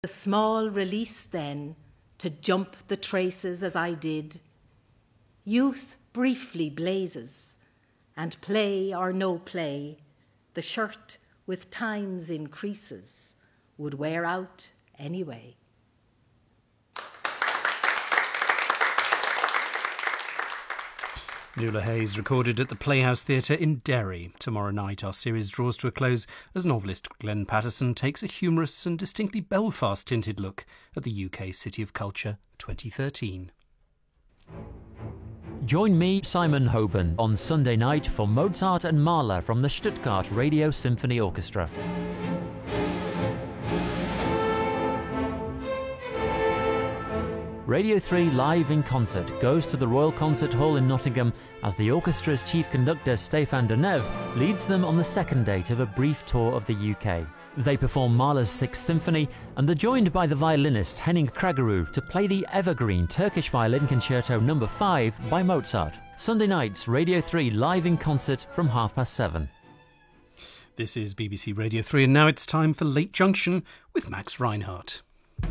A small release then, to jump the traces as I did. Youth briefly blazes, and play or no play, the shirt with time's increases would wear out anyway. Nuala Hayes recorded at the Playhouse Theatre in Derry. Tomorrow night our series draws to a close as novelist Glenn Patterson takes a humorous and distinctly Belfast-tinted look at the UK City of Culture 2013. Join me, Simon Hoban, on Sunday night for Mozart and Mahler from the Stuttgart Radio Symphony Orchestra. Radio 3 Live in Concert goes to the Royal Concert Hall in Nottingham as the orchestra's chief conductor Stéphane Deneuve leads them on the second date of a brief tour of the UK. They perform Mahler's Sixth Symphony and they're joined by the violinist Henning Kragerou to play the evergreen Turkish Violin Concerto No. 5 by Mozart. Sunday nights, Radio 3 Live in Concert from 7:30. This is BBC Radio 3 and now it's time for Late Junction with Max Reinhardt.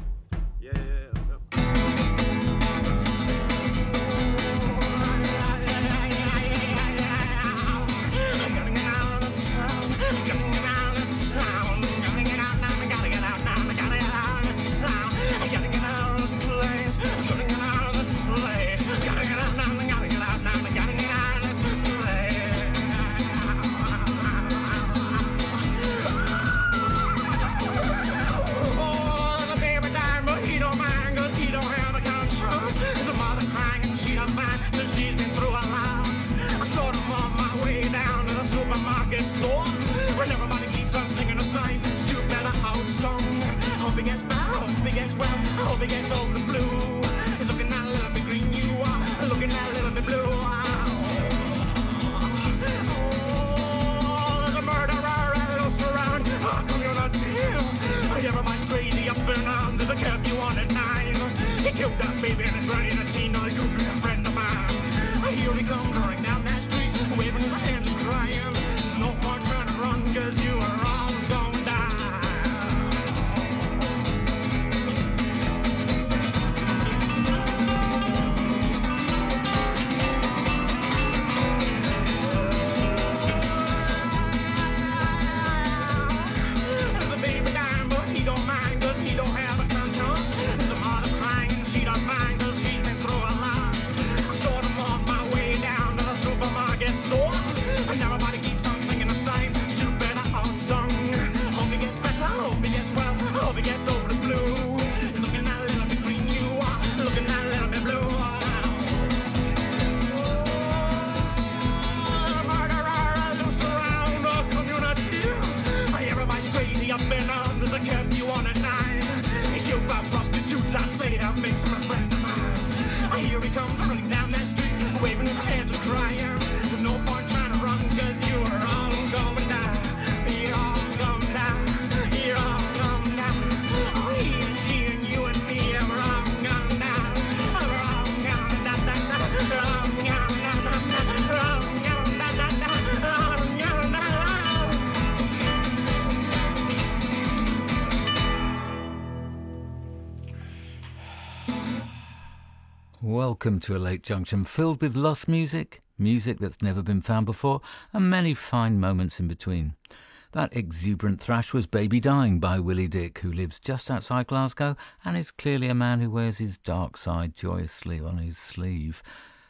Welcome to a Late Junction filled with lost music, music that's never been found before, and many fine moments in between. That exuberant thrash was Baby Dying by Willie Dick, who lives just outside Glasgow and is clearly a man who wears his dark side joyously on his sleeve.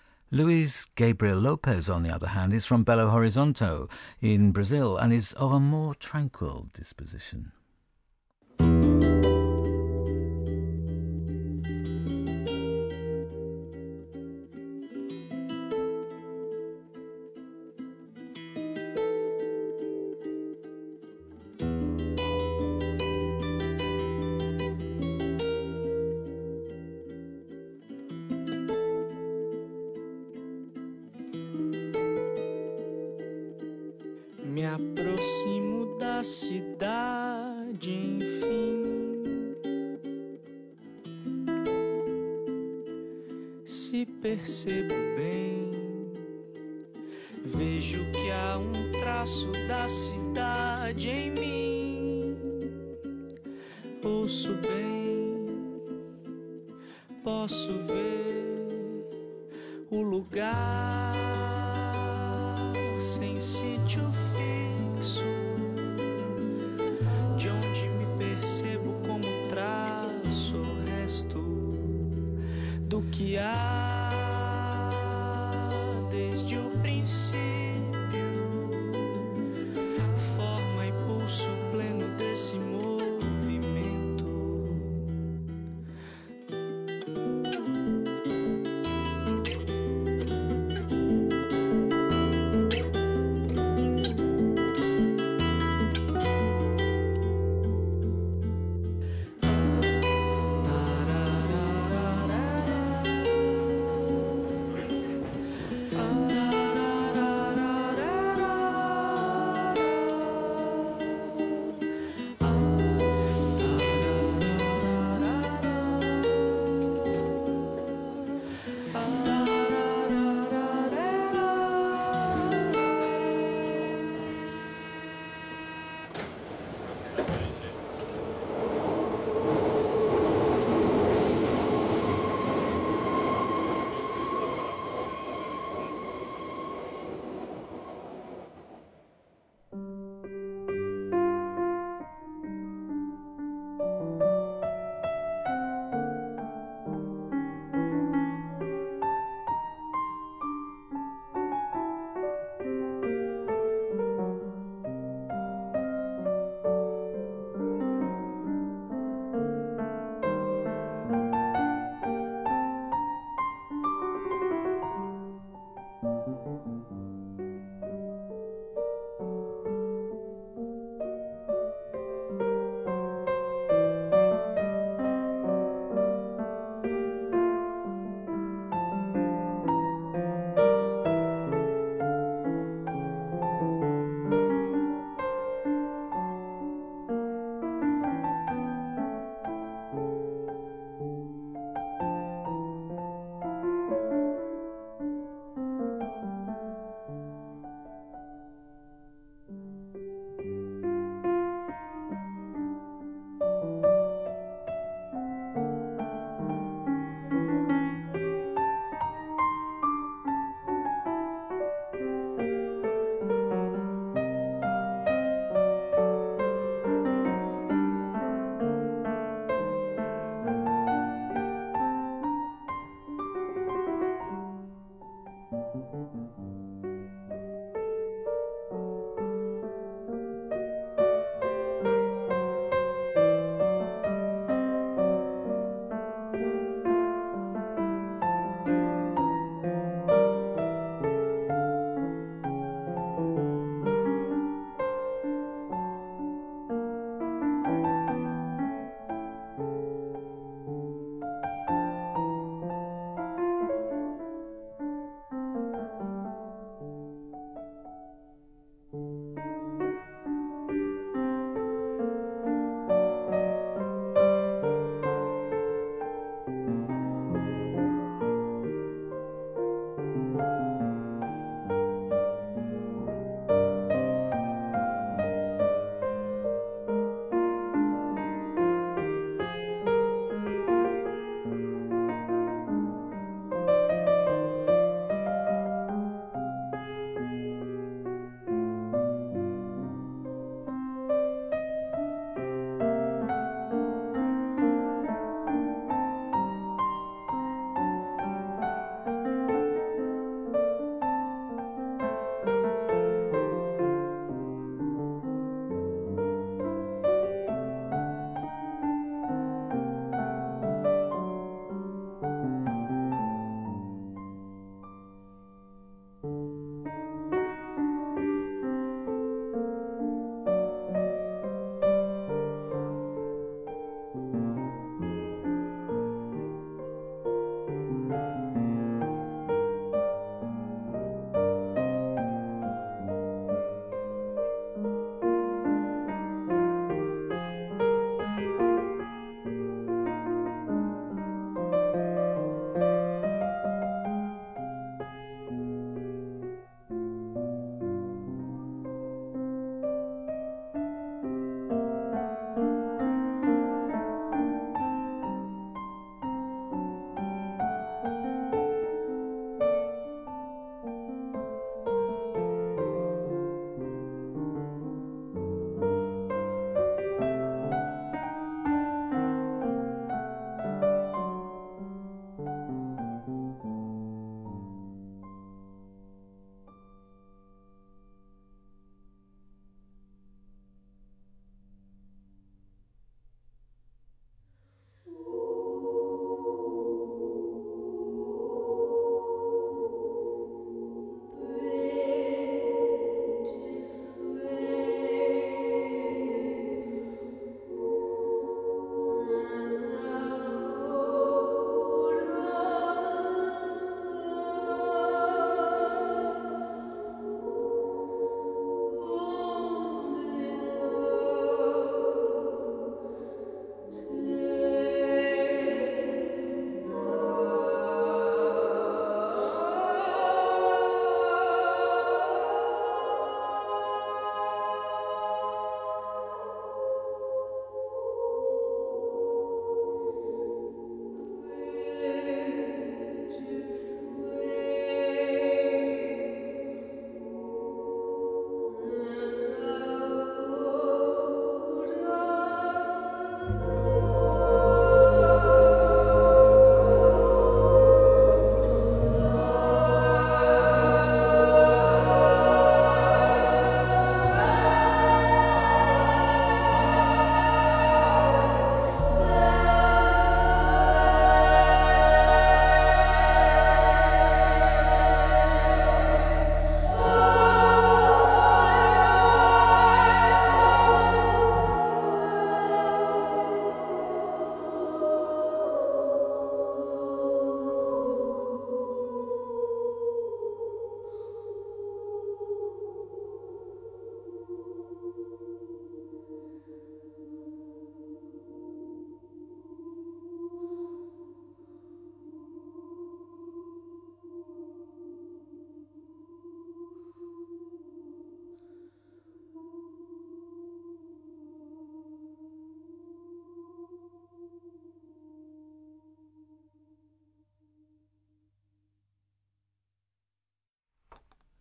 Luis Gabriel Lopez, on the other hand, is from Belo Horizonte in Brazil and is of a more tranquil disposition. Me aproximo da cidade, enfim. Se percebo bem, vejo que há traço da cidade em mim. Ou pulso bem, posso ver o lugar sem sítio fixo, de onde me percebo como traço o resto do que há desde o princípio, forma e pulso pleno desse movimento.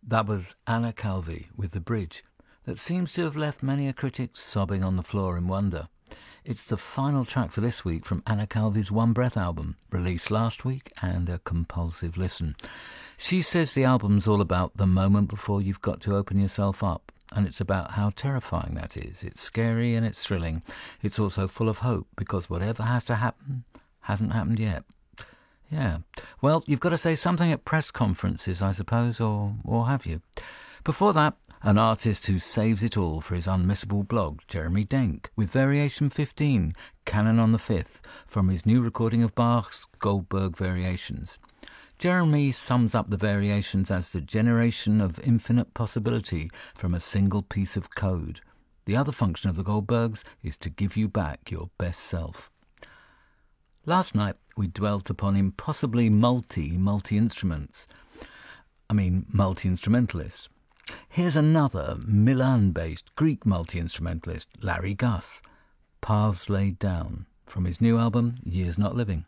That was Anna Calvi with The Bridge, that seems to have left many a critic sobbing on the floor in wonder. It's the final track for this week from Anna Calvi's One Breath album, released last week, and a compulsive listen. She says the album's all about the moment before you've got to open yourself up, and it's about how terrifying that is. It's scary and it's thrilling. It's also full of hope, because whatever has to happen hasn't happened yet. Yeah. Well, you've got to say something at press conferences, I suppose, or have you? Before that, an artist who saves it all for his unmissable blog, Jeremy Denk, with Variation 15, Canon on the Fifth, from his new recording of Bach's Goldberg Variations. Jeremy sums up the variations as the generation of infinite possibility from a single piece of code. The other function of the Goldbergs is to give you back your best self. Last night we dwelt upon impossibly multi-instruments. Multi-instrumentalists. Here's another Milan-based Greek multi-instrumentalist, Larry Guss, Paths Laid Down, from his new album, Years Not Living.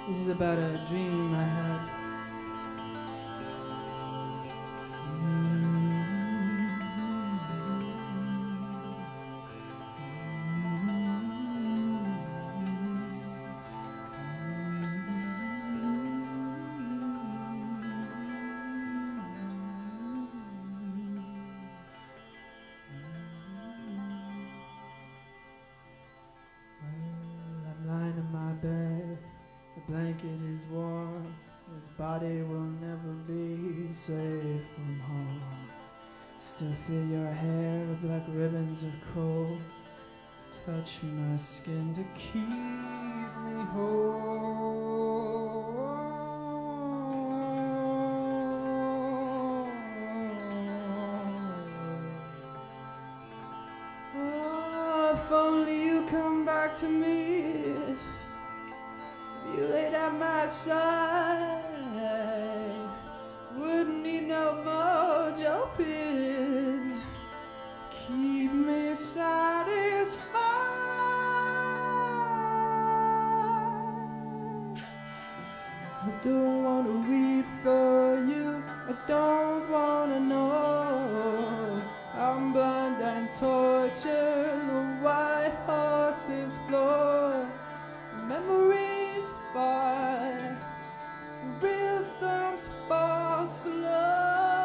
This is about a dream I had. I'm lying in my bed, the blanket is warm, his body will never be safe from harm. Still feel your hair, black ribbons of cold, touch my skin to keep me whole. Oh, if only you come back to me, if you laid at my side, wouldn't need no more jumping, keep me satisfied. I don't wanna weep for you, I don't wanna know. I'm blind and tortured, the white horses flow. Memories fire, the rhythms fall slow.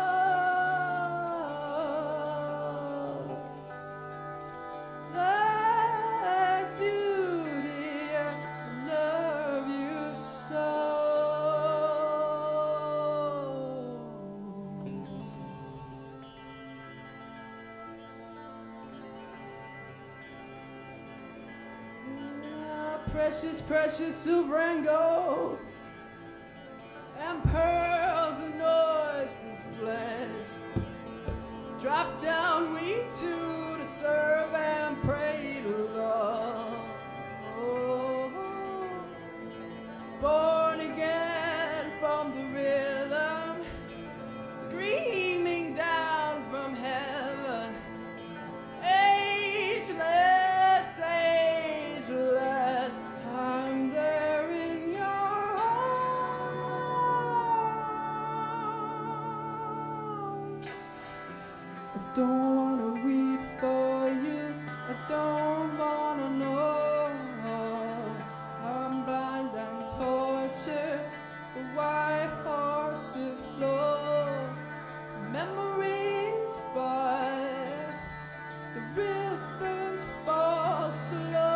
Like beauty, I love you so. Precious, precious silver and gold, and pearls and oysters flesh. Drop down we two to serve and pray to love. Oh, born again from the rhythm, screaming down from heaven. Ageless, ageless, I'm there in your arms. I don't wanna weep for you, I don't wanna know. I'm blind and tortured, the white horses flow. Memories fire, the rhythms fall slow.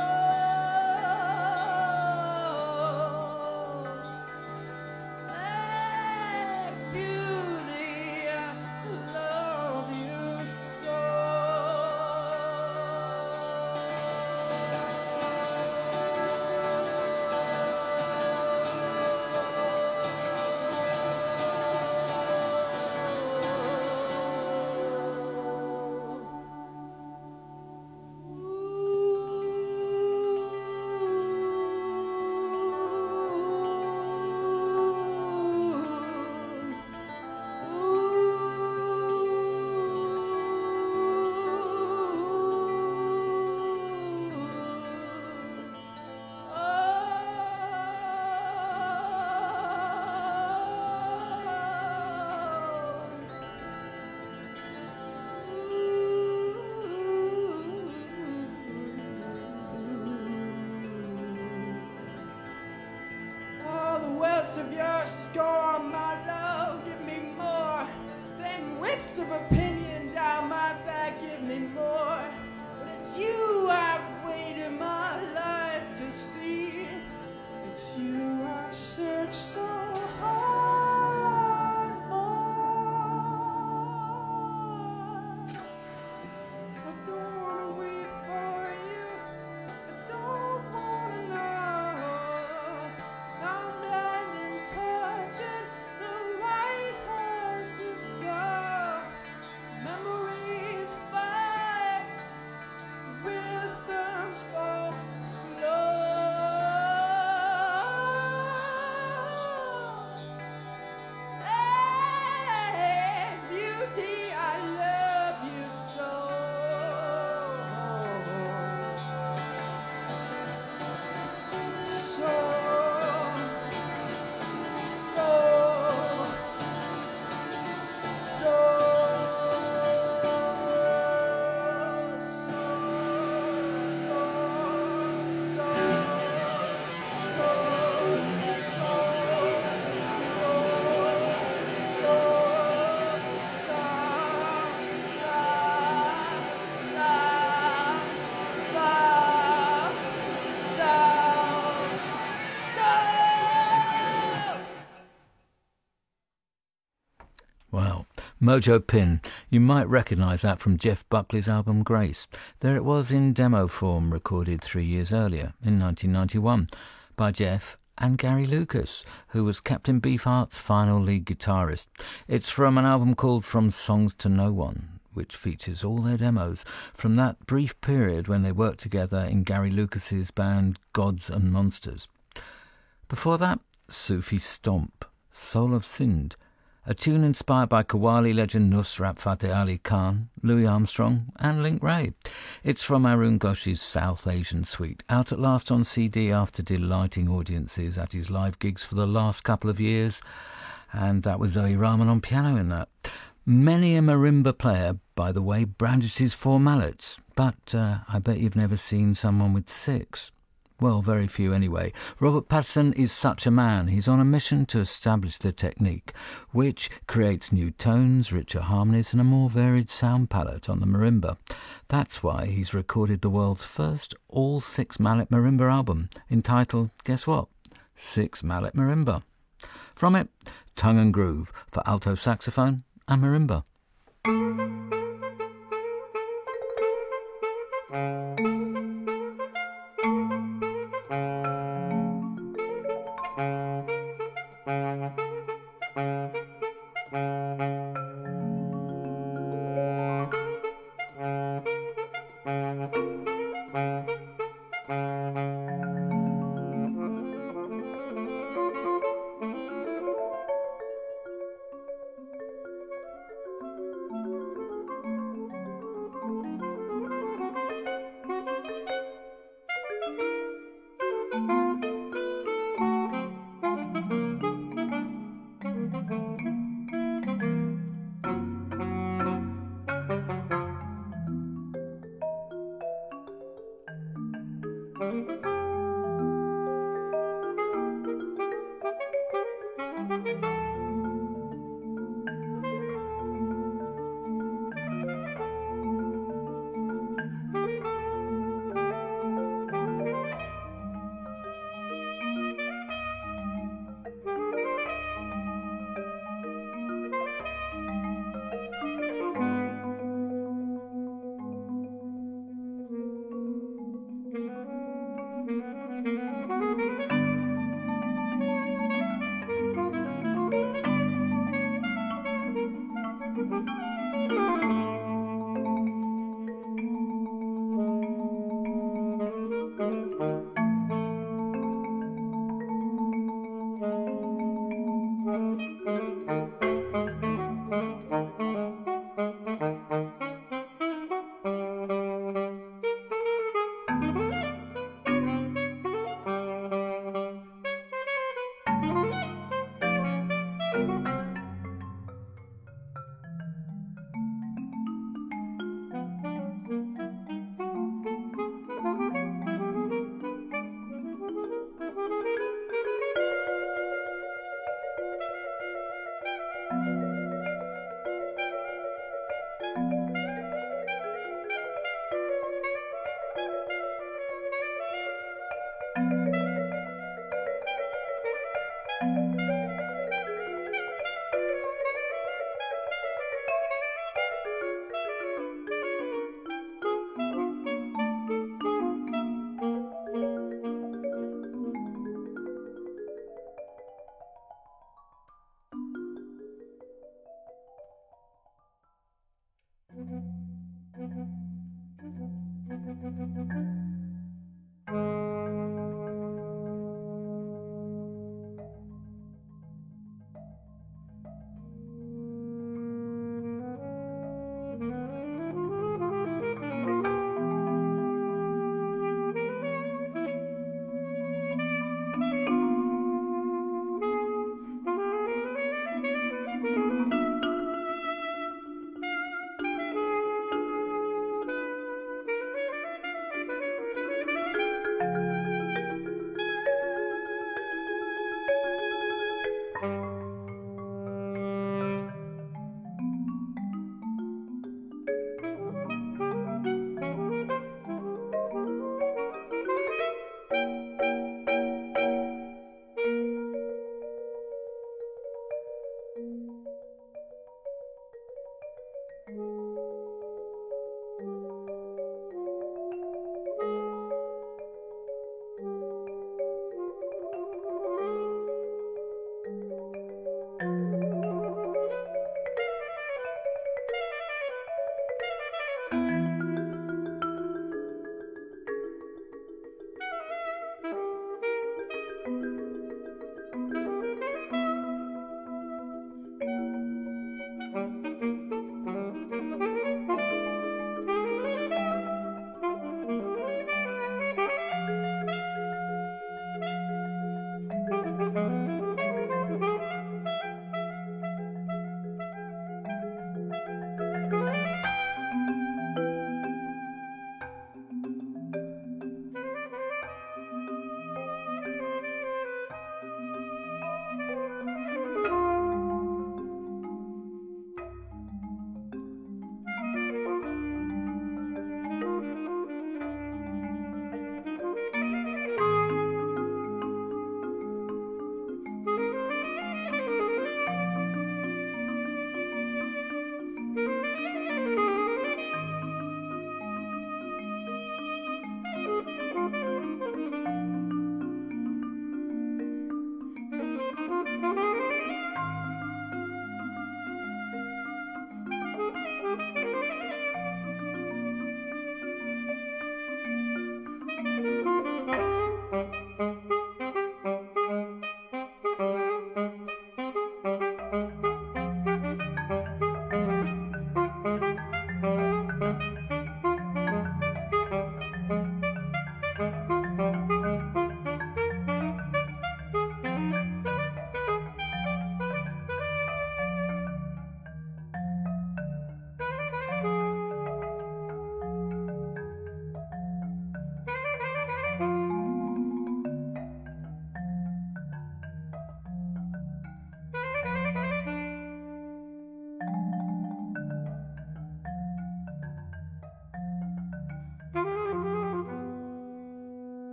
Like beauty, I love you so. All the welts of your score, my love, give me more. Send widths of opinion down my back, give me more. But it's you I've waited my life to see. It's you I've searched so hard for. I don't wanna wait for you, I don't wanna know. I'm blind and tortured, the white horses flow. Mojo Pin. You might recognise that from Jeff Buckley's album Grace. There it was in demo form, recorded 3 years earlier, in 1991, by Jeff and Gary Lucas, who was Captain Beefheart's final lead guitarist. It's from an album called From Songs to No One, which features all their demos from that brief period when they worked together in Gary Lucas's band Gods and Monsters. Before that, Sufi Stomp, Soul of Sind, a tune inspired by Qawwali legend Nusrat Fateh Ali Khan, Louis Armstrong and Link Wray. It's from Arun Ghosh's South Asian Suite, out at last on CD after delighting audiences at his live gigs for the last couple of years, and that was Zoe Rahman on piano in that. Many a marimba player, by the way, brandishes 4 mallets, but I bet you've never seen someone with 6. Well, very few anyway. Robert Patterson is such a man. He's on a mission to establish the technique, which creates new tones, richer harmonies and a more varied sound palette on the marimba. That's why he's recorded the world's first all 6 mallet marimba album, entitled, guess what? 6 Mallet Marimba. From it, Tongue and Groove for alto saxophone and marimba.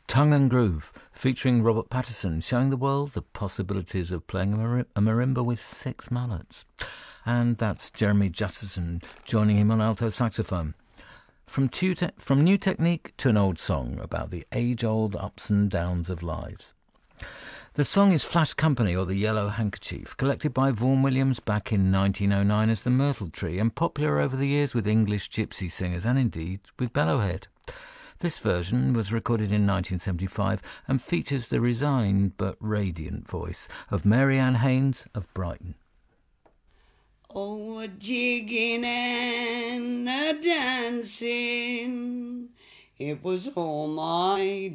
Tongue and Groove, featuring Robert Patterson, showing the world the possibilities of playing a marimba with 6 mallets. And that's Jeremy Justison joining him on alto saxophone. From new technique to an old song about the age-old ups and downs of lives. The song is Flash Company, or The Yellow Handkerchief, collected by Vaughan Williams back in 1909 as The Myrtle Tree, and popular over the years with English gypsy singers and indeed with Bellowhead. This version was recorded in 1975 and features the resigned but radiant voice of Mary Ann Haynes of Brighton. Oh, a jigging and a dancing, it was all my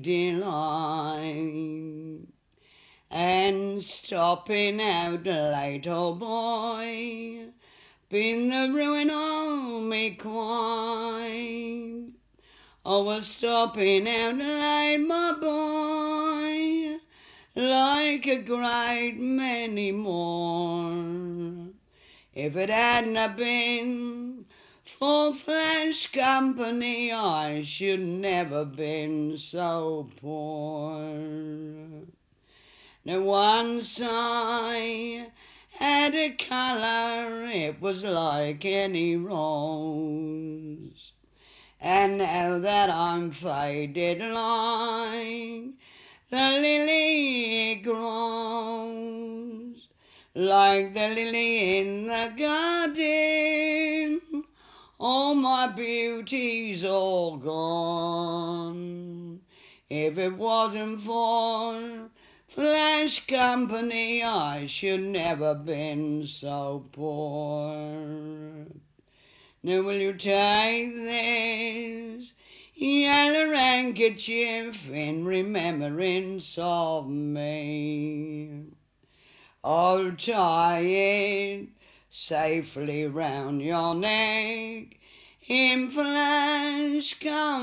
delight. And stopping out late, oh boy, been the ruin of me quite. I was stopping out late, my boy, like a great many more. If it hadn't have been for Flash Company, I should never been so poor. Now once I had a colour, it was like any rose. And now that I'm faded like the lily, it grows, like the lily in the garden, all my beauty's all gone. If it wasn't for Flash Company, I should never been so poor. Now will you take this yellow handkerchief in remembrance of me? I'll tie it safely round your neck in Flash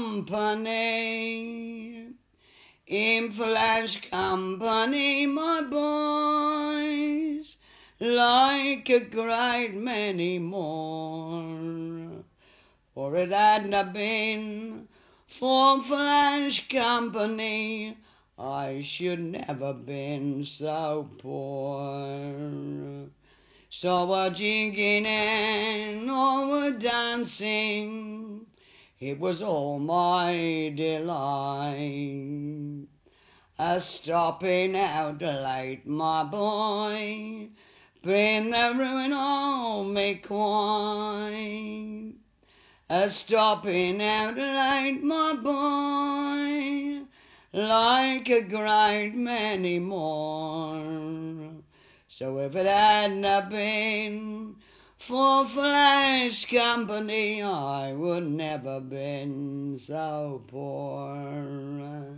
Company. In Flash Company, my boys, like a great many more. For it hadn't have been for Flash Company, I should never been so poor. So we're jigging and all we're dancing, it was all my delight. A stopping out late, my boy, been the ruin of me quite. A stopping out late, my boy, like a great many more. So if it hadn't have been for Flash Company, I would never been so poor.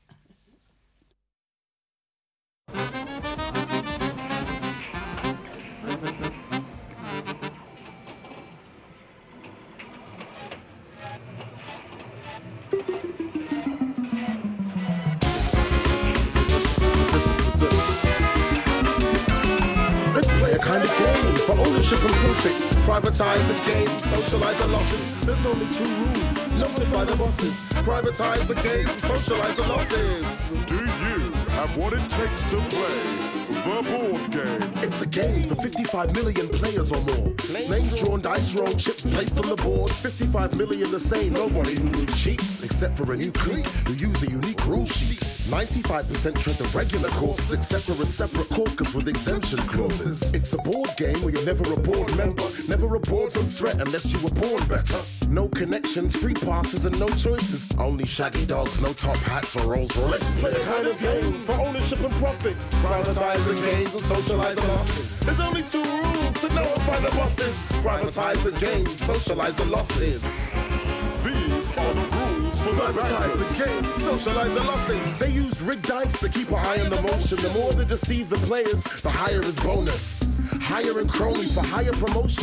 Let's play a kind of game for ownership and profit. Privatize the gains, socialize the losses. There's only 2 rules. Notify the bosses. Privatize the gains, socialize the losses. Do you have what it takes to play the board game? It's a game for 55 million players or more. Names drawn, dice rolled, chips placed on the board. 55 million the same. Nobody who cheats, except for a new clique who use a unique rule sheet. 95% tread the regular courses, except for a separate caucus with exemption clauses. It's a board game where you're never a board member, never a boardroom threat unless you were born better. No connections, free passes and no choices. Only shaggy dogs, no top hats or Rolls Royces. Let's play a kind of game for ownership and profit. Privatize the gains and socialize the losses. There's only 2 rules to notify the bosses. Privatize the gains, socialize the losses. These are the rules for Privatize the gains, socialize the losses. They use rigged dice to keep an eye on the motion. The more they deceive the players, the higher is bonus. Hiring cronies for higher promotions.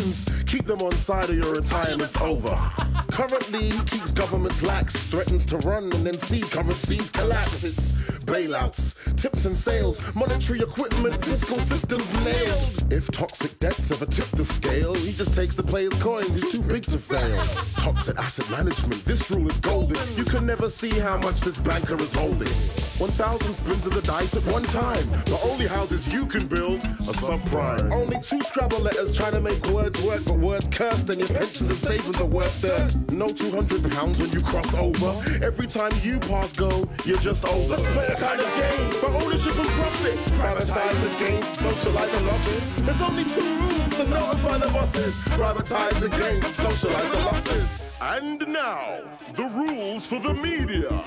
Keep them on side or your retirement's over. Currently, he keeps governments lax, threatens to run and then see currencies collapse. It's bailouts, tips and sales, monetary equipment, fiscal systems nailed. If toxic debts ever tip the scale, he just takes the player's coins, he's too big to fail. Toxic asset management, this rule is golden. You can never see how much this banker is holding. 1,000 spins of the dice at one time. The only houses you can build are subprime. Only 2 Scrabble letters trying to make words work, but words cursed and your pensions and savings are worth dirt. No £200 when you cross over. Every time you pass go, you're just older. Let's play a kind of game for ownership and profit. Privatize the gains, socialize the losses. There's only 2 rules to notify the bosses. Privatize the gains, socialize the losses. And now, the rules for the media.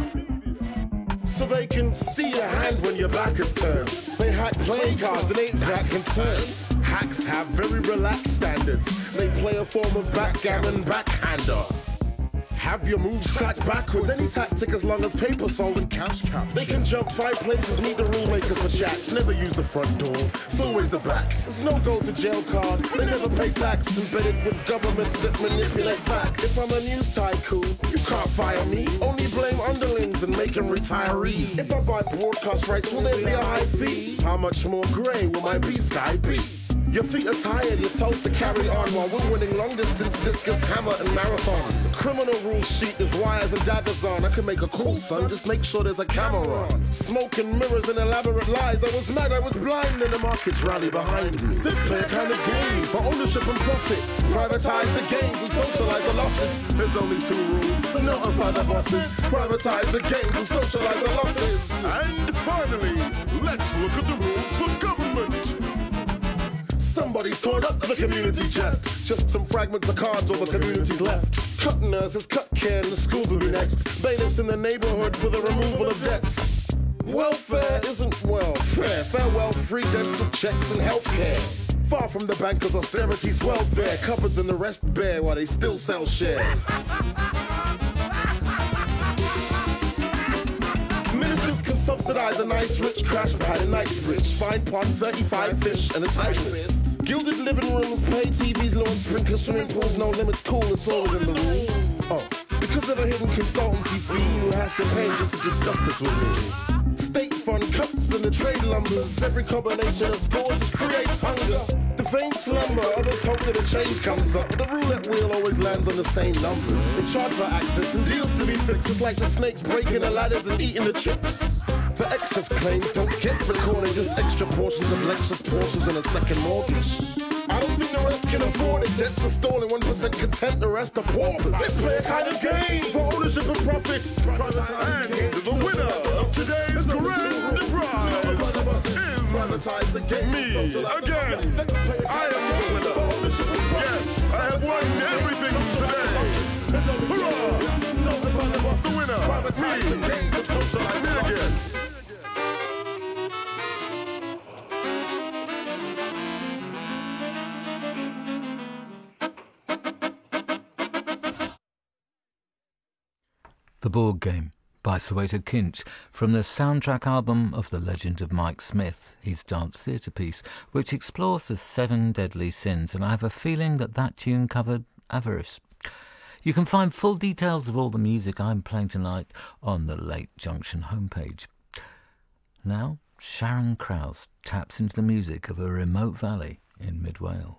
So they can see your hand when your back is turned. They hack playing cards and ain't that concerned. Hacks have very relaxed standards. They play a form of backgammon backhander. Have your moves tracked backwards. Any tactic as long as paper sold and cash captured. They can jump 5 places, meet the rule maker for chats. Never use the front door, it's always the back. There's no go to jail card. They never pay tax. Embedded with governments that manipulate facts. If I'm a news tycoon, you can't fire me. Only blame underlings and make them retirees. If I buy broadcast rights, will there be a high fee? How much more grey will my B-Sky be? Your feet are tired, you're told to carry on while we're winning long distance, discus, hammer and marathon. The criminal rule sheet is wires and daggers on. I can make a call, son, just make sure there's a camera on. Smoke and mirrors and elaborate lies. I was mad, I was blind, and the markets rally behind me. Let's play a kind of game for ownership and profit. Privatize the gains and socialize the losses. There's only 2 rules to notify the bosses. Privatize the gains and socialize the losses. And finally, let's look at the rules for government. Somebody's torn up the community chest. Just some fragments of cards all the community's left. Cut nurses, cut care, and the schools will be next. Bailiffs in the neighborhood for the removal of debts. Welfare isn't welfare. Farewell, free dental checks and healthcare. Far from the bankers, austerity swells there. Cupboards and the rest bare while they still sell shares. Ministers can subsidize a nice rich crash pad in Knightsbridge. Fine pond, 35 fish and a tight wrist. Gilded living rooms, pay TVs, lawn sprinklers, swimming pools, no limits, cool, it's all within the rules. Oh, because of a hidden consultancy fee, you have to pay just to discuss this with me. State fund cuts and the trade lumbers. Every combination of scores just creates hunger. The vain slumber, others hope that a change comes up. The roulette wheel always lands on the same numbers. They charge for access and deals to be fixed. It's like the snakes breaking the ladders and eating the chips. The excess claims don't get recorded, just extra portions of Lexus Porsches and a second mortgage. I don't think the rest can afford it. Debts are stolen, 1% content, the rest are paupers. Let's play a kind of game for ownership and profit. And the winner of today's grand prize is me again. I am the winner. Yes, I have won everything today. Hurrah! The winner, me again. The Board Game by Soweto Kinch from the soundtrack album of The Legend of Mike Smith, his dance theatre piece, which explores the 7 deadly sins, and I have a feeling that that tune covered avarice. You can find full details of all the music I'm playing tonight on the Lake Junction homepage. Now, Sharon Krause taps into the music of a remote valley in mid-Wales.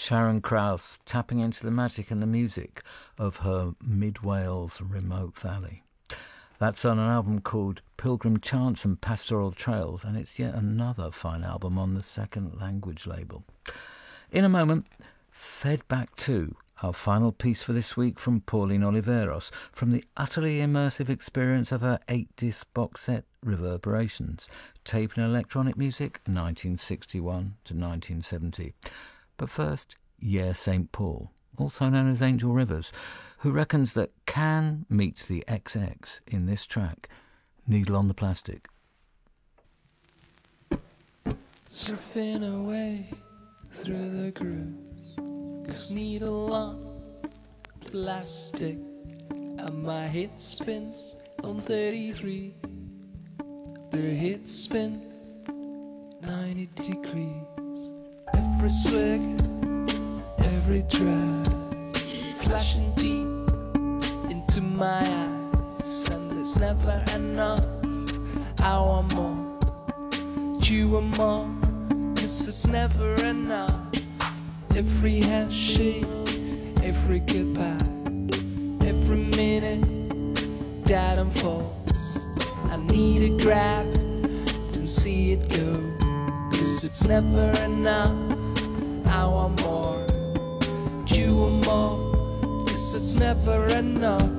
Sharon Krause tapping into the magic and the music of her mid-Wales remote valley. That's on an album called Pilgrim Chants and Pastoral Trails, and it's yet another fine album on the Second Language label. In a moment, Fed Back 2, our final piece for this week from Pauline Oliveros, from the utterly immersive experience of her 8-disc box set Reverberations, tape and electronic music 1961 to 1970. But first, Yeah St. Paul, also known as Angel Rivers, who reckons that Can meets the XX in this track, Needle on the Plastic. Surfing away through the grooves, 'cause needle on plastic, and my head spins on 33. The head spin 90 degrees. Every swig, every drag, flashing deep into my eyes, and it's never enough. I want more, you want more, 'cause it's never enough. Every handshake, every goodbye, every minute that unfolds, I need a grab, then see it go, 'cause it's never enough. I want more, you want more, 'cause it's never enough.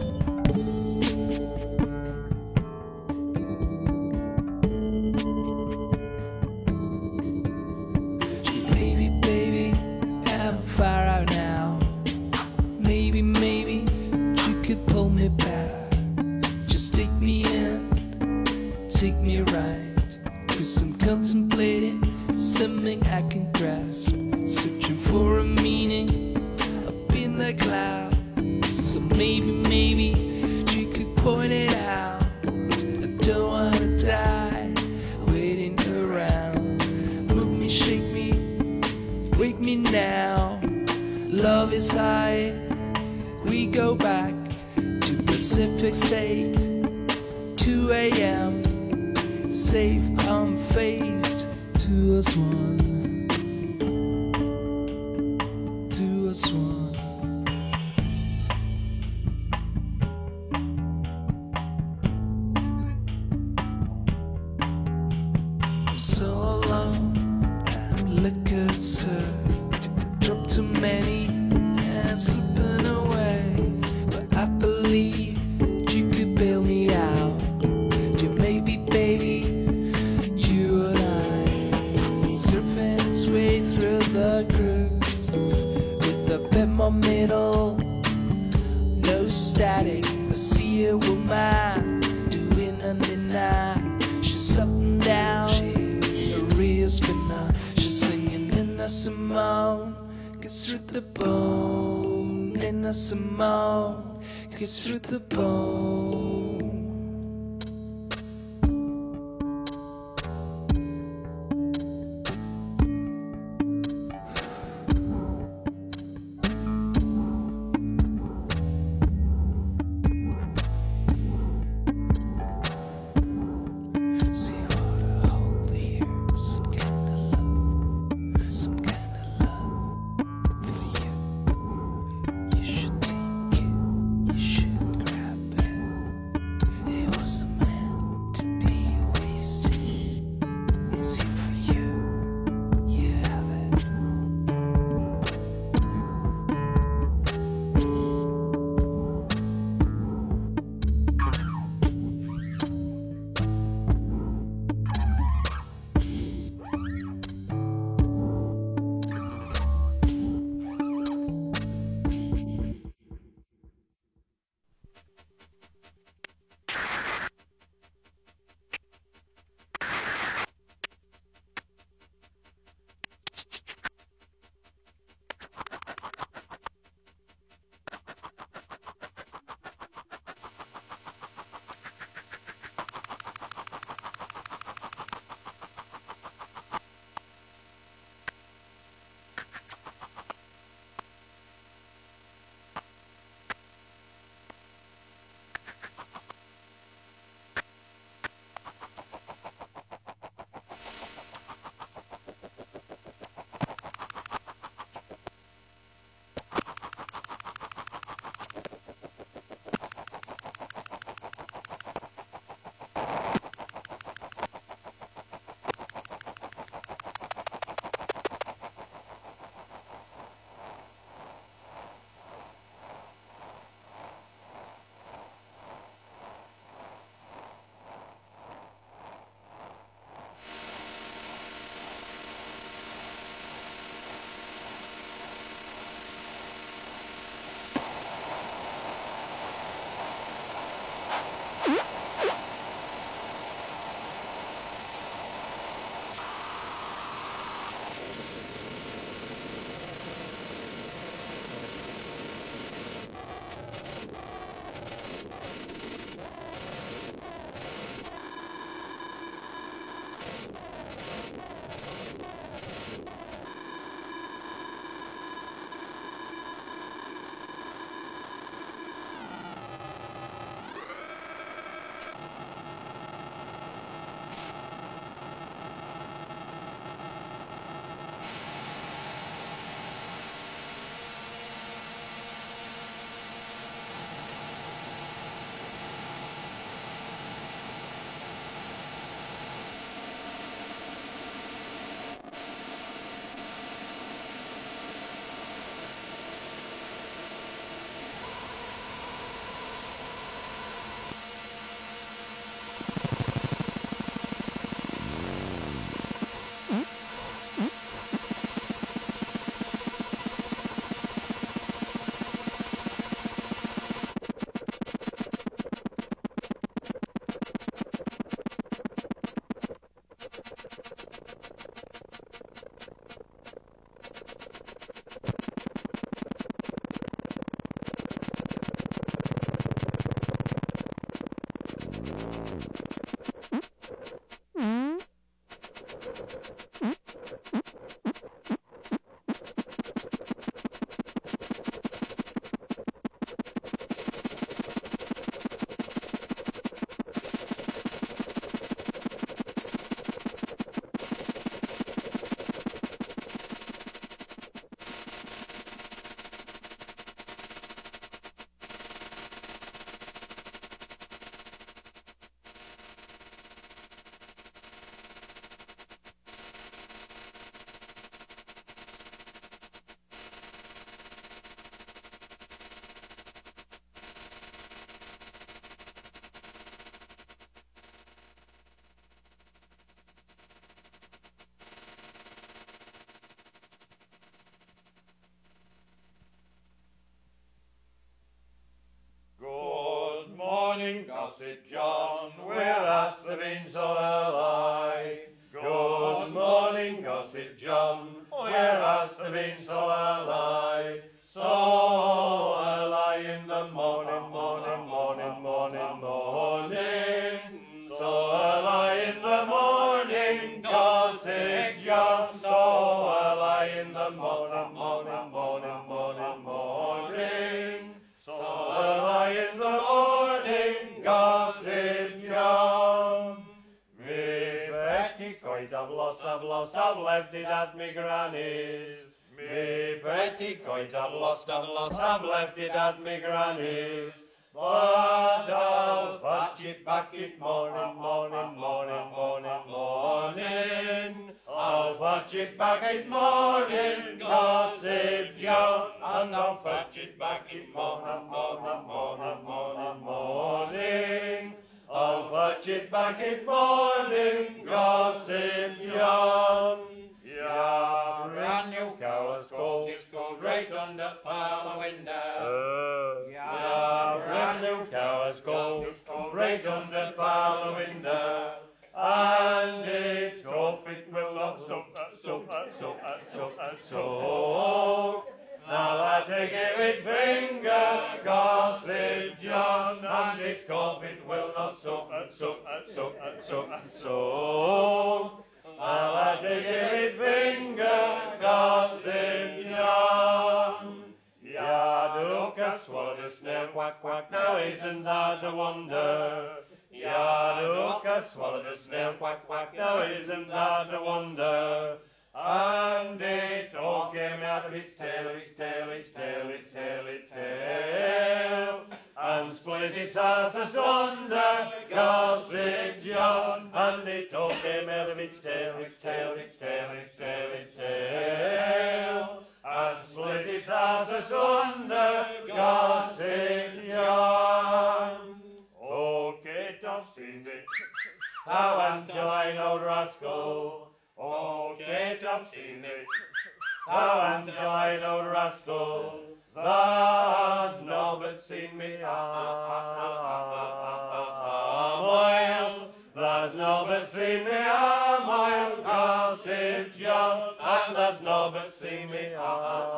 Baby, I'm far out now. Maybe you could pull me back. Just take me in, take me right, 'cause I'm contemplating something I can grasp, searching for a meaning up in the clouds. So maybe you could point it out. I don't wanna die waiting around. Move me, shake me, wake me now. Love is high, we go back to Pacific State, 2 a.m. safe, unfazed, to us one, to us one. I'm so alone, liquor surge, dropped too many, I'm slipping away, but I believe you could bail me out. You maybe, baby, you and I, surfing its way through the grooves, with a bit more middle, no static. I see a woman doing a midnight, she's up and down, she's a real spinner, she's singing Nina Simone, gets through the bone. Nina Simone, gets through the bone. See what I hold here, some kind of love, some kind of love for you. You should take it, you should grab it. Gossip John, where hast thou been so early? Good morning, Gossip John, where hast thou been so early? So early in the morning, morning, morning, morning, morning. So early in the morning, Gossip John, so early in the morning, morning, morning, morning, morning. So early in the morning, Gossip John. Me petticoat I've lost, I've left it at me granny's. Me petticoat I've lost, I've left it at me granny's. But I'll fetch it back in morning, morning, morning, morning, morning. I'll fetch it back in morning, Gossip John, and I'll fetch it back in morning, morning, morning, morning, morning. I'll fetch it back in morning, Gossip John. Yeah, brand new cow has called, it's called right under parlour window. Yeah, brand new cow has called, it's called right under parlour window. And its top it will not so. Now I take it with finger, Gossip John, and its cough it will not so. Now I take it with finger, Gossip John. Yeah, the locust swallowed a snail, quack, quack, now isn't that a wonder? Yeah, the locust swallowed a snail, quack, quack, now isn't that a wonder? And it all came out of its tail, and split its ass asunder, Gossip John. And it all came out of its tail, and split its ass asunder, Gossip John. Okay, Dustin, how until I know rascal. Okay, Dustin, how until I know rascal. That's no but seen me a mile. That's no but seen me a mile, Gossip John. And that's no but seen me a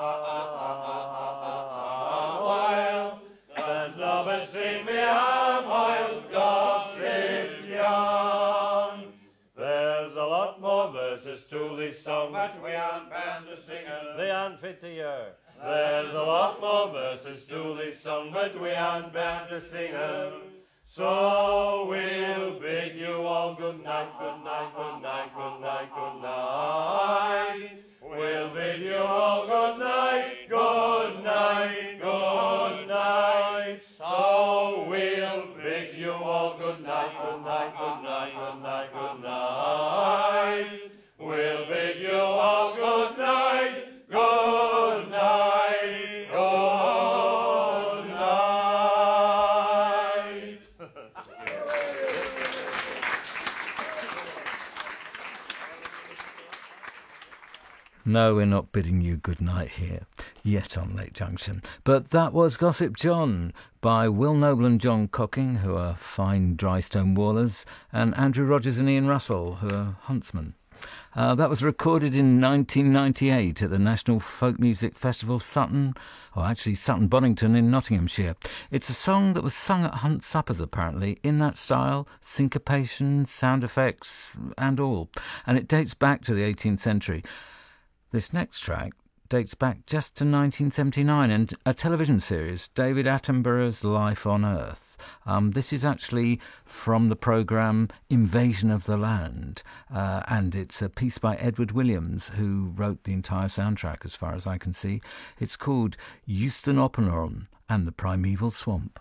mile. That's no but seen me a mile, Gossip John. There's a lot more verses to this song, but we aren't bound to sing 'em. They aren't fit to hear. There's a lot more verses to this song, but we aren't bound to sing 'em. So we'll bid you all good night, good night, good night, good night, good night. We'll bid you all good night, good night, good night. So we'll bid you all good night, good night, good night, good night, good night. We'll bid you all good night, good night, good night. No, we're not bidding you good night here, yet on Lake Junction. But that was Gossip John by Will Noble and John Cocking, who are fine Drystone Wallers, and Andrew Rogers and Ian Russell, who are huntsmen. That was recorded in 1998 at the National Folk Music Festival Sutton Bonington in Nottinghamshire. It's a song that was sung at hunt suppers, apparently, in that style, syncopation, sound effects and all. And it dates back to the 18th century. This next track dates back just to 1979 and a television series, David Attenborough's Life on Earth. This is actually from the programme Invasion of the Land, and it's a piece by Edward Williams, who wrote the entire soundtrack, as far as I can see. It's called Euston Oppenhorn and the Primeval Swamp.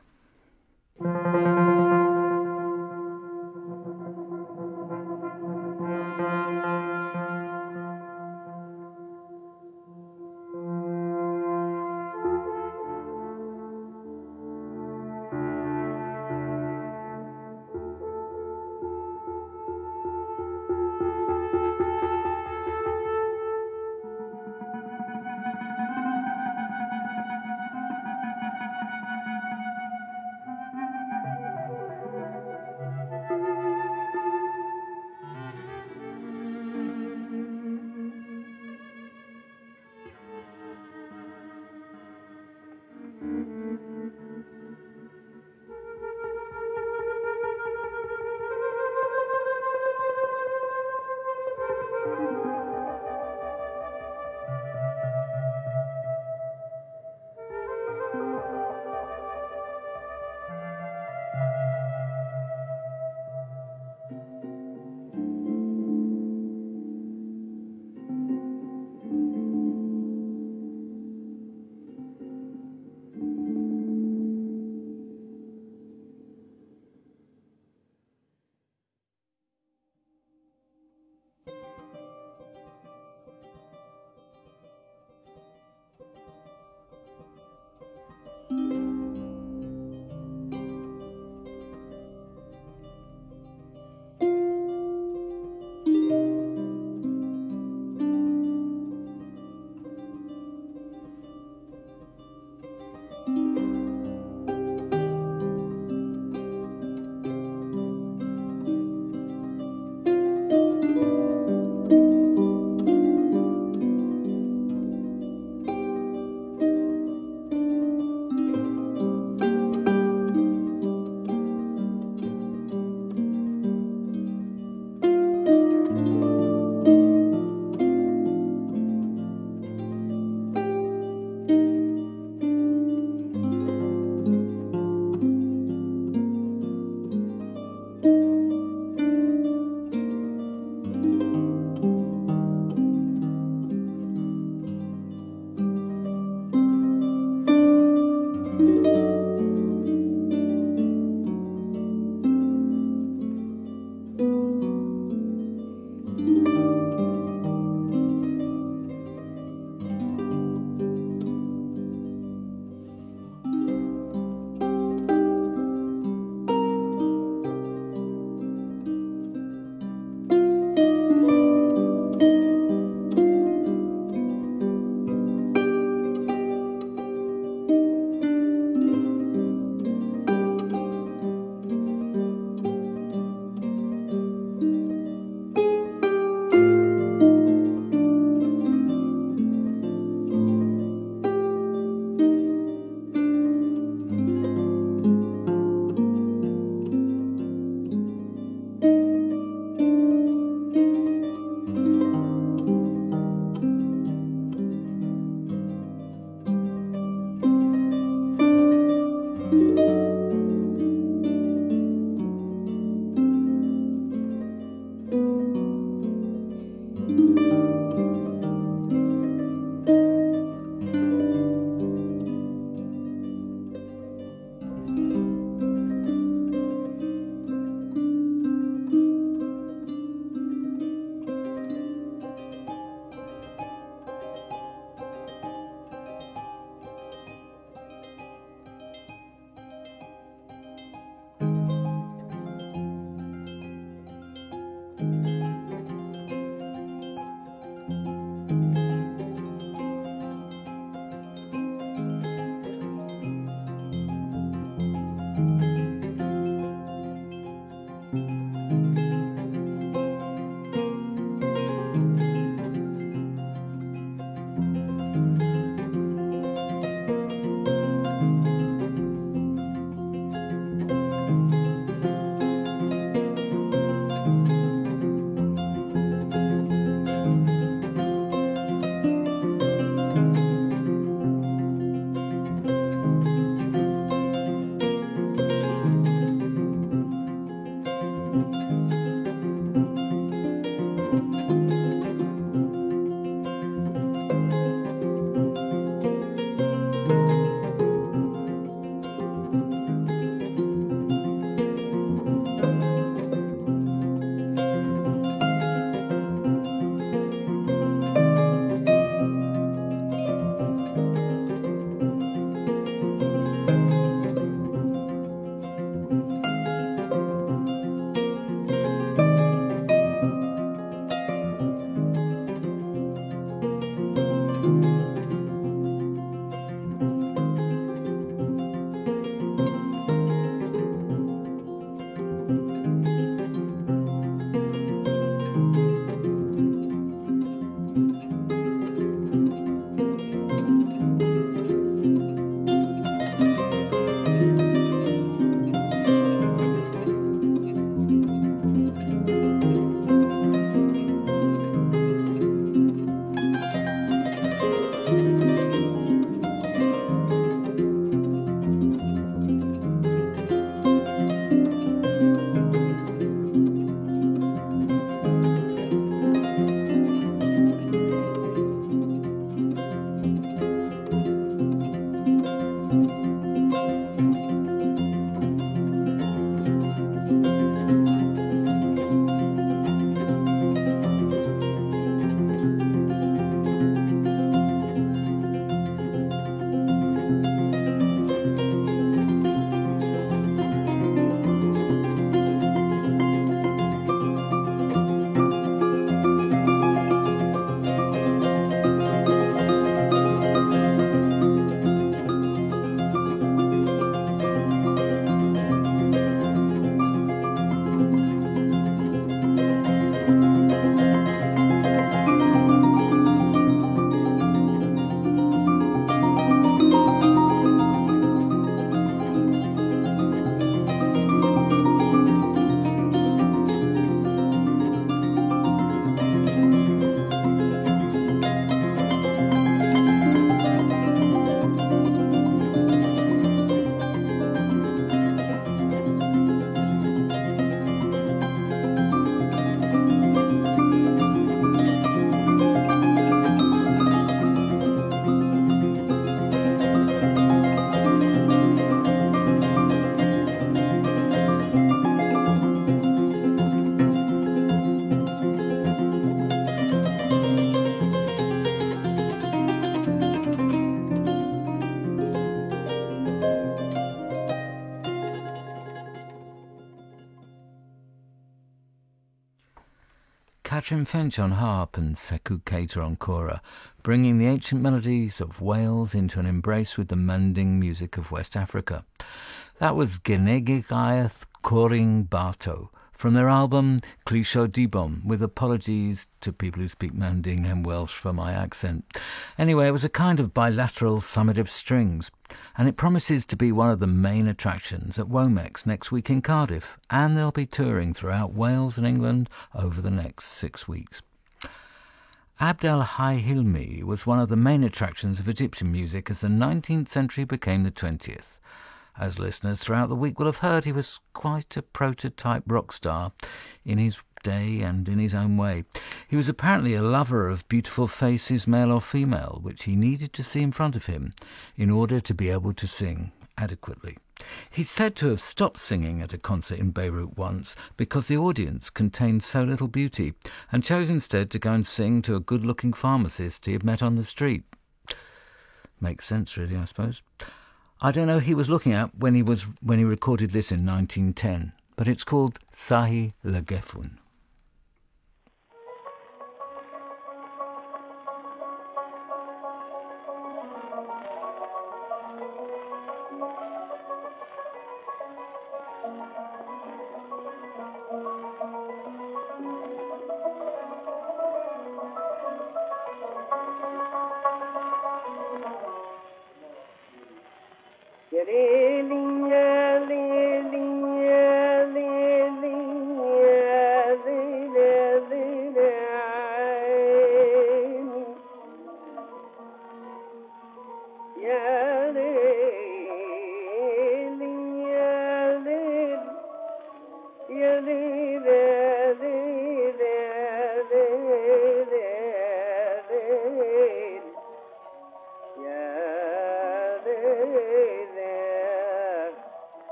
Katrin Finch on harp and Sekou Keita on kora, bringing the ancient melodies of Wales into an embrace with the Manding music of West Africa. That was Genegigaeth Coring Barto from their album Clisho Dibom, with apologies to people who speak Manding and Welsh for my accent. Anyway, it was a kind of bilateral summit of strings, and it promises to be one of the main attractions at Womex next week in Cardiff, and they'll be touring throughout Wales and England over the next 6 weeks. Abd el-Hayy Hilmi was one of the main attractions of Egyptian music as the 19th century became the 20th. As listeners throughout the week will have heard, he was quite a prototype rock star in his day and in his own way. He was apparently a lover of beautiful faces, male or female, which he needed to see in front of him in order to be able to sing adequately. He's said to have stopped singing at a concert in Beirut once because the audience contained so little beauty, and chose instead to go and sing to a good-looking pharmacist he had met on the street. Makes sense, really, I suppose. I don't know who he was looking at when he recorded this in 1910, but it's called Sahi Legefun.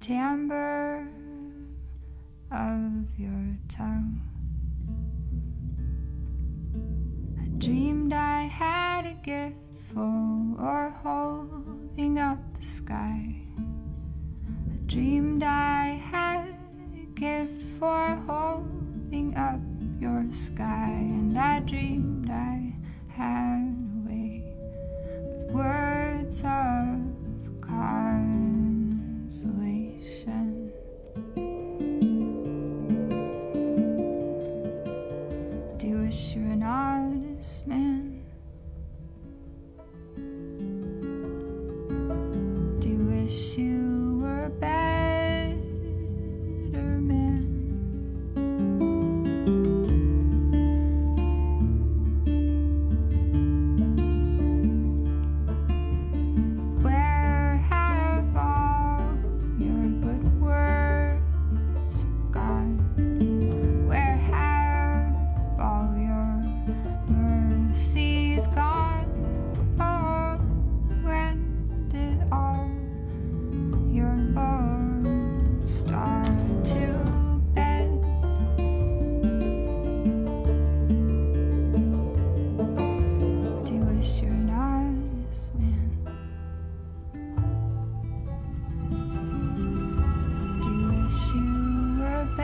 timbre of your tongue. I dreamed I had a gift for holding up the sky. I dreamed I had a gift for holding up your sky, and I dreamed I had a way with words of consolation. Do you wish you were an honest man? Do you wish you were a better man? Where have all your good words gone? Where have all your mercies gone? Oh, when did all your bones start to bend? Do you wish you were an honest man? Do you wish you were a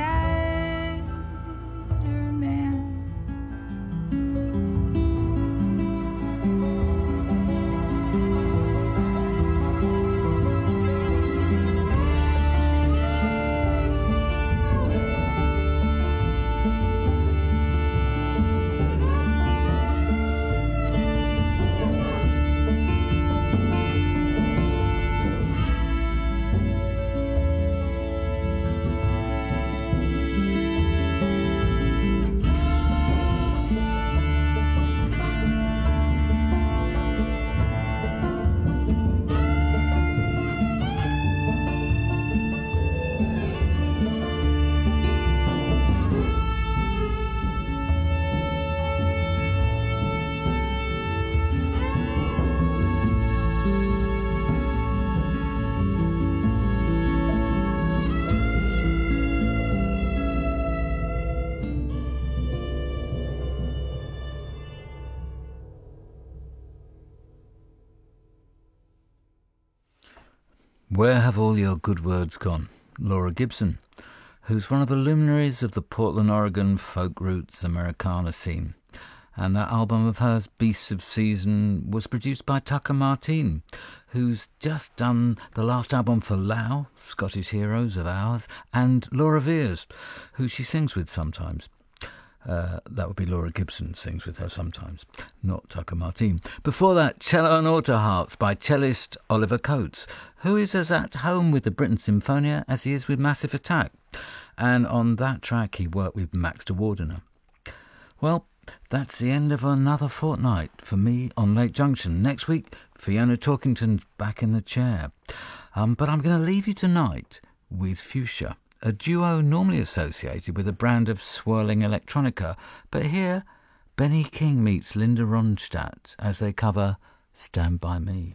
better man? Where have all your good words gone? Laura Gibson, who's one of the luminaries of the Portland, Oregon folk roots Americana scene. And that album of hers, Beasts of Season, was produced by Tucker Martin, who's just done the last album for Lau, Scottish Heroes of Ours, and Laura Veers, who she sings with sometimes. That would be Laura Gibson sings with her sometimes, not Tucker Martin. Before that, Cello and Auto Harps by cellist Oliver Coates, who is as at home with the Britten Symphonia as he is with Massive Attack. And on that track he worked with Max de Wardener. Well, that's the end of another fortnight for me on Lake Junction. Next week, Fiona Torkington's back in the chair. But I'm going to leave you tonight with Fuchsia, a duo normally associated with a brand of swirling electronica, but here Benny King meets Linda Ronstadt as they cover Stand By Me.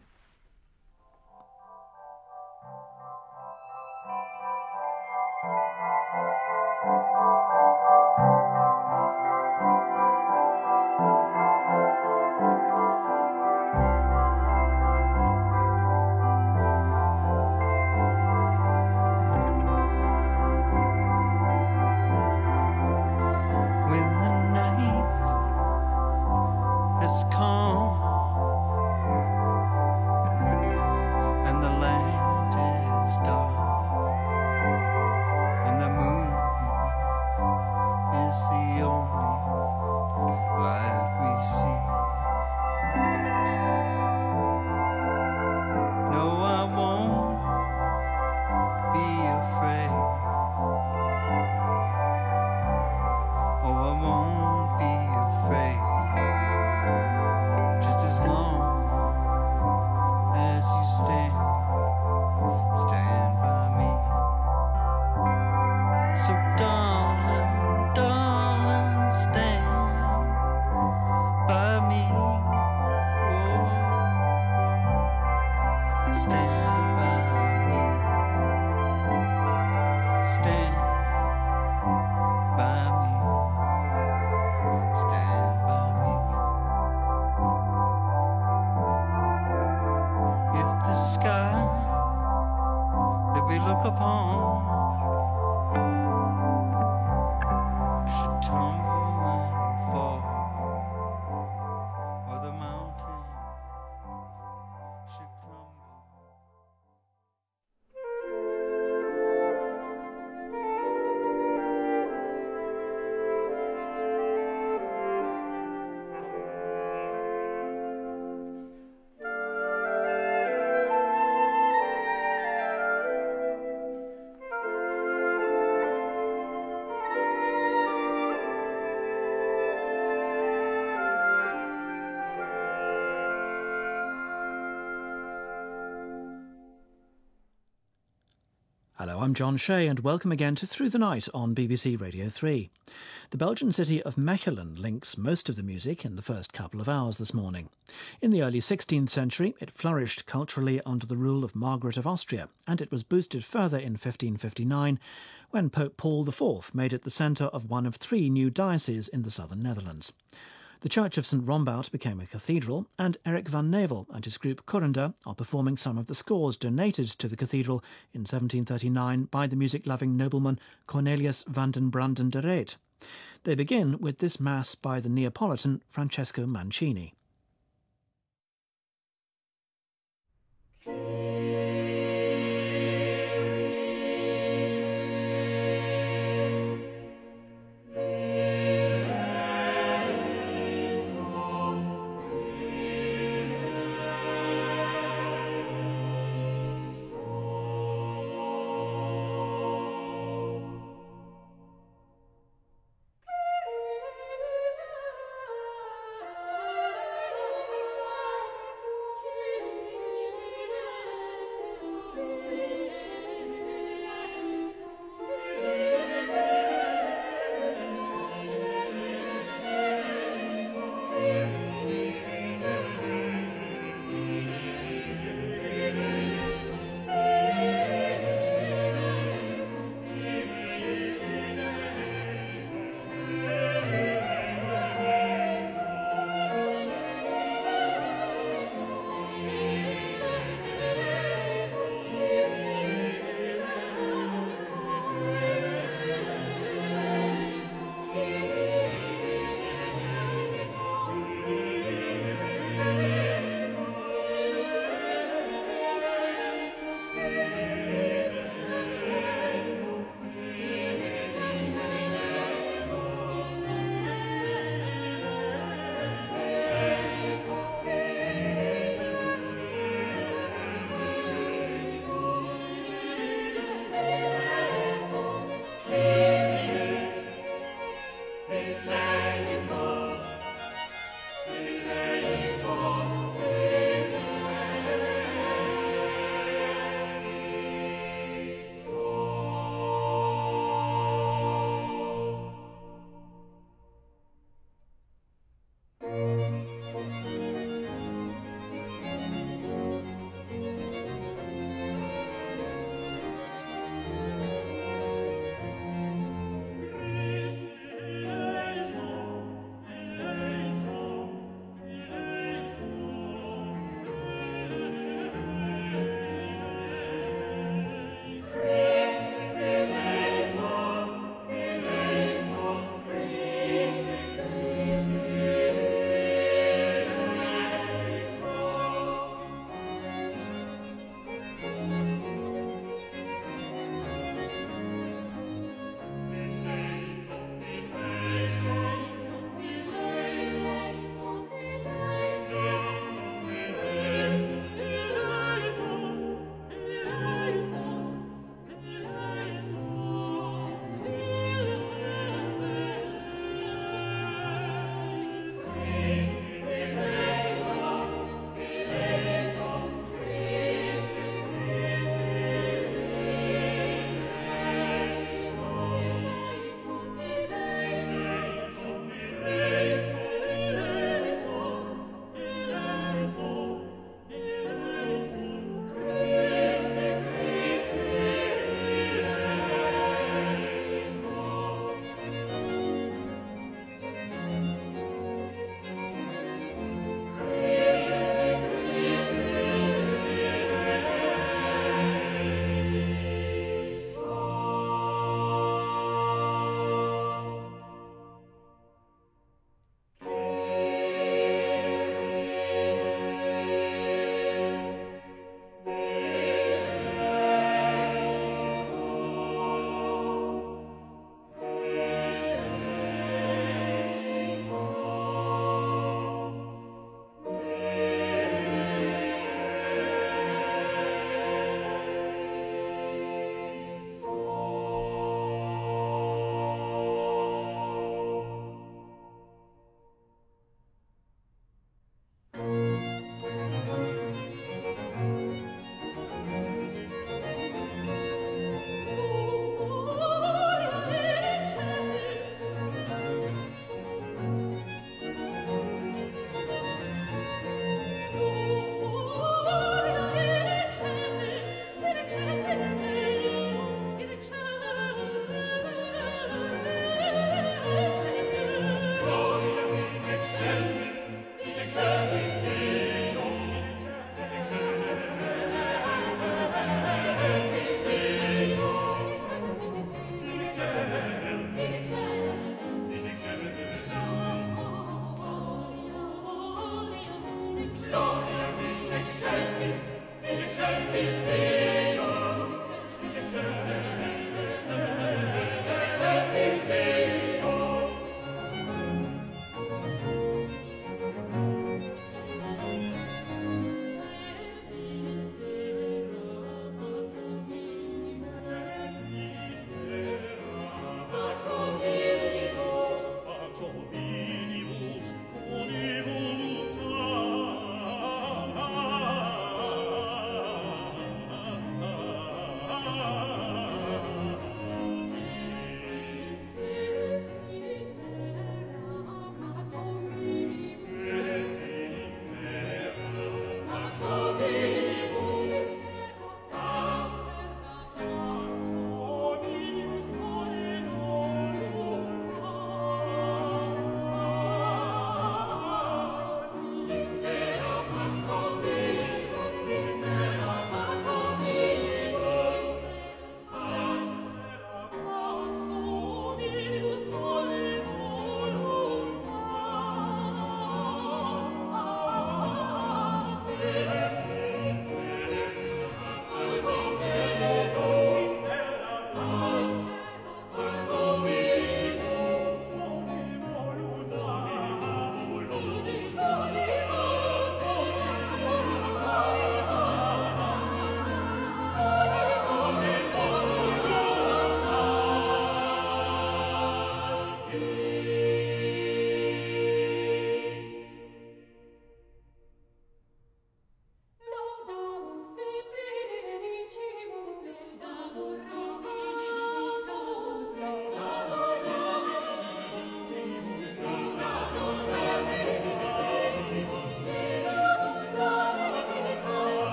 When the night has come and the land is dark and the moon is the only light we see. No, I won't be afraid. Oh, I won't be afraid, just as long as you stand by me. So darling, darling, stand by me. Oh, stand by me. upon should tumble and fall, or the mountains should crumble. Hello, I'm John Shea and welcome again to Through the Night on BBC Radio 3. The Belgian city of Mechelen links most of the music in the first couple of hours this morning. In the early 16th century, it flourished culturally under the rule of Margaret of Austria, and it was boosted further in 1559 when Pope Paul IV made it the centre of one of 3 new dioceses in the southern Netherlands. The Church of St Rombout became a cathedral, and Eric van Nevel and his group Kurrender are performing some of the scores donated to the cathedral in 1739 by the music-loving nobleman Cornelius van den Branden de Reet. They begin with this mass by the Neapolitan Francesco Mancini.